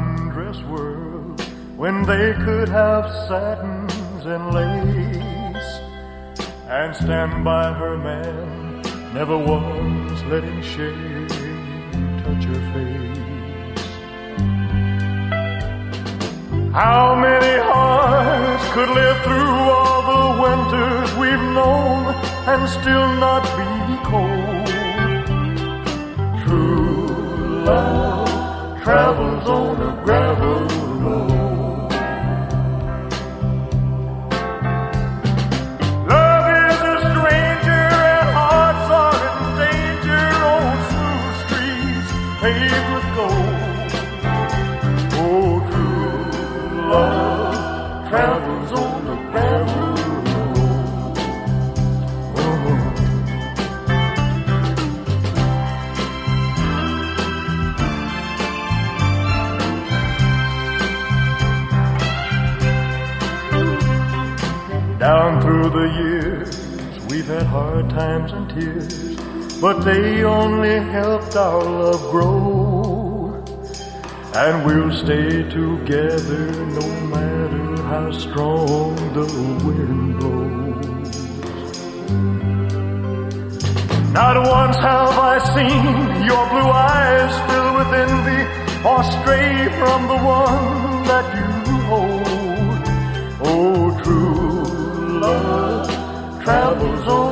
undress world when they could have satins and lace, and stand by her man, never once letting shame touch her face. How many hearts could live through all the winters we've known and still not be cold? True love travels on a gravel road. Love is a stranger and hearts are in danger on smooth streets paved with gold. Oh, true love travels on a gravel road. Down through the years, we've had hard times and tears, but they only helped our love grow. And we'll stay together no matter how strong the wind blows. Not once have I seen your blue eyes fill with envy or stray from the one that you hold. Oh, true love travels on